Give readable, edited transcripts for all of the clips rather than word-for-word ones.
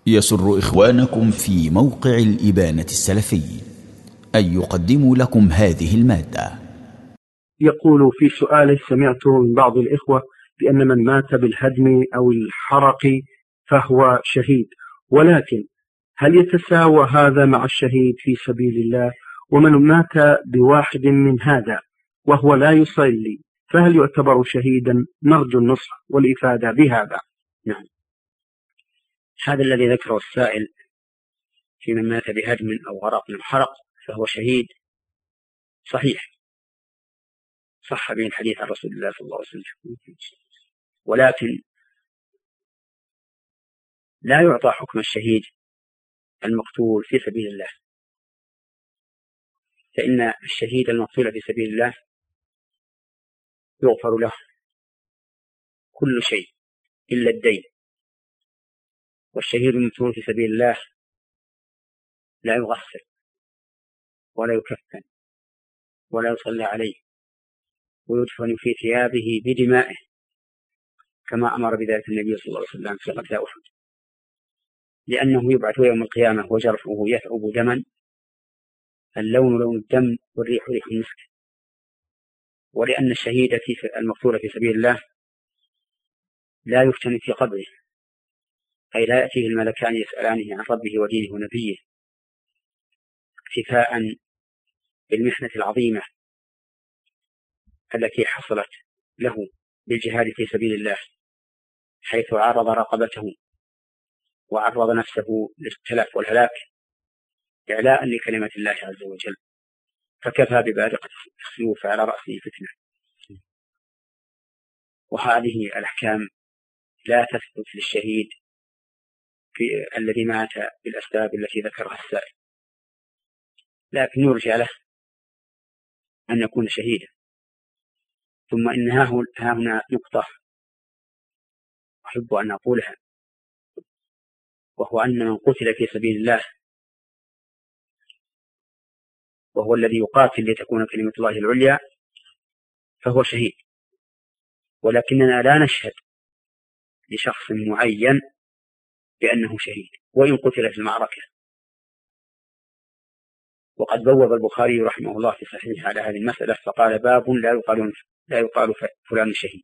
يسر إخوانكم في موقع الإبانة السلفي أن يقدموا لكم هذه المادة. يقول في سؤال سمعته من بعض الإخوة بأن من مات بالهدم أو الحرق فهو شهيد، ولكن هل يتساوى هذا مع الشهيد في سبيل الله؟ ومن مات بواحد من هذا وهو لا يصلي فهل يعتبر شهيدا؟ نرجو النصح والإفادة بهذا. نعم، هذا الذي ذكره السائل في من مات بهدم أو غرق أو حرق فهو شهيد صحيح، صح به الحديث عن رسول الله صلى الله عليه وسلم، ولكن لا يعطى حكم الشهيد المقتول في سبيل الله، فإن الشهيد المقتول في سبيل الله يغفر له كل شيء إلا الدين، والشهيد المقتول في سبيل الله لا يغسل ولا يكفن ولا يصلى عليه ويدفن في ثيابه بدمائه كما أمر بذلك النبي صلى الله عليه وسلم في غزوة أحد، لأنه يبعث يوم القيامة وجرحه يثعب دما، اللون لون الدم والريح ريح المسك. ولأن الشهيد المقتول في سبيل الله لا يفتن في قبره، أي لا يأتيه الملكان يسألانه عن ربه ودينه ونبيه اكتفاء بالمحنة العظيمة التي حصلت له بالجهاد في سبيل الله، حيث عرض رقبته وعرض نفسه للتلف والهلاك إعلاء لكلمة الله عز وجل، فكفى ببارقة السيوف على رأسه فتنة. وهذه الأحكام لا تثبت للشهيد في الذي مات بالأسباب التي ذكرها السائل، لكن يرجى له أن يكون شهيدا. ثم إن ها هنا نقطة أحب أن أقولها، وهو أن من قتل في سبيل الله وهو الذي يقاتل لتكون كلمة الله العليا فهو شهيد، ولكننا لا نشهد لشخص معين بأنه شهيد وإن قتل في المعركة. وقد بوب البخاري رحمه الله في صحيحه على هذه المسألة فقال: باب لا يقال فلان شهيد،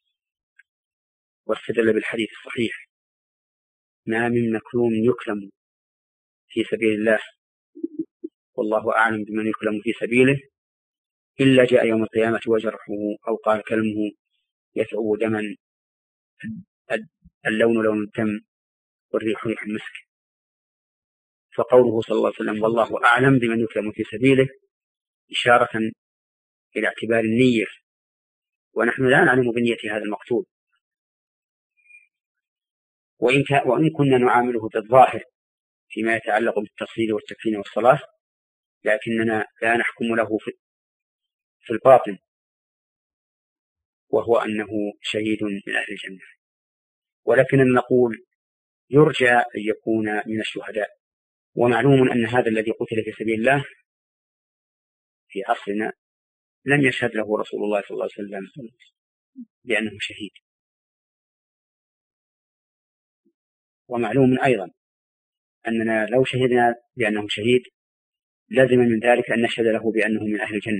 واستدل بالحديث الصحيح: ما من مكلوم يكلم في سبيل الله والله أعلم بمن يكلم في سبيله إلا جاء يوم القيامة وجرحه أو قال كلمه يثعب دما، اللون لون الدم والريح ريح المسك. فقوله صلى الله عليه وسلم والله أعلم بمن يكلم في سبيله إشارة إلى اعتبار النية، ونحن لا نعلم بنية هذا المقتول، وإن كنا نعامله بالظاهر فيما يتعلق بالتصليل والتكفين والصلاة، لكننا لا نحكم له في الباطن، وهو أنه شهيد من أهل الجنة. ولكننا نقول يرجى أن يكون من الشهداء، ومعلوم أن هذا الذي قتل في سبيل الله في عصرنا لم يشهد له رسول الله صلى الله عليه وسلم بأنه شهيد. ومعلوم أيضا أننا لو شهدنا بأنه شهيد لازم من ذلك أن نشهد له بأنه من أهل الجنة،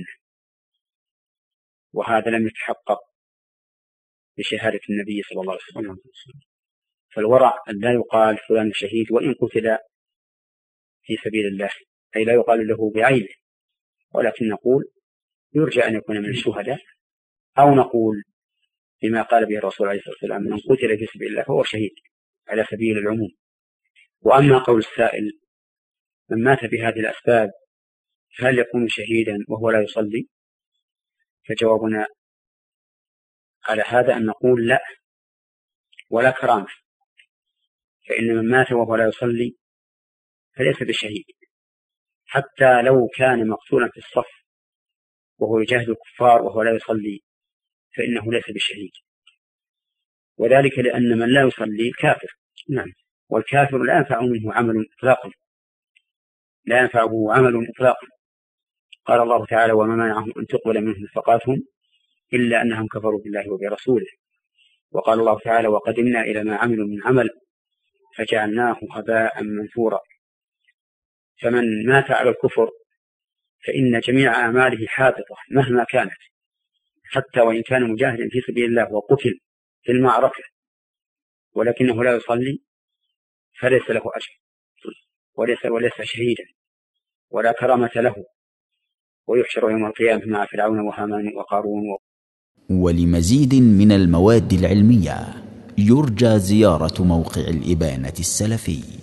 وهذا لم يتحقق بشهادة النبي صلى الله عليه وسلم. فالورع أن لا يقال فلان شهيد وإن قتل في سبيل الله، أي لا يقال له بعينه، ولكن نقول يرجى أن يكون من الشهداء، أو نقول بما قال به الرسول عليه الصلاة والسلام: من قتل في سبيل الله فهو شهيد، على سبيل العموم. وأما قول السائل من مات بهذه الأسباب هل يكون شهيدا وهو لا يصلي؟ فجوابنا على هذا أن نقول لا، ولا كرامة، فإن من مات وهو لا يصلي فليس بالشهيد، حتى لو كان مقتولا في الصف وهو يجاهد الكفار وهو لا يصلي فإنه ليس بالشهيد، وذلك لأن من لا يصلي كافر. نعم، والكافر لا ينفع منه عمل إطلاقا، لا ينفعه عمل إطلاقا. قال الله تعالى: وما منعهم أن تقبل منهم نفقاتهم إلا أنهم كفروا بالله وبرسوله. وقال الله تعالى: وقدمنا إلى ما عملوا من عمل فجعلناه هباء منثورا. فمن مات على الكفر فإن جميع أعماله حابطة مهما كانت، حتى وإن كان مجاهدا في سبيل الله وقتل في المعركة ولكنه لا يصلي فليس له أجر وليس شهيدا ولا كرامة له، ويحشر يوم القيامة مع فرعون وهامان وقارون. ولمزيد من المواد العلمية يرجى زيارة موقع الإبانة السلفي.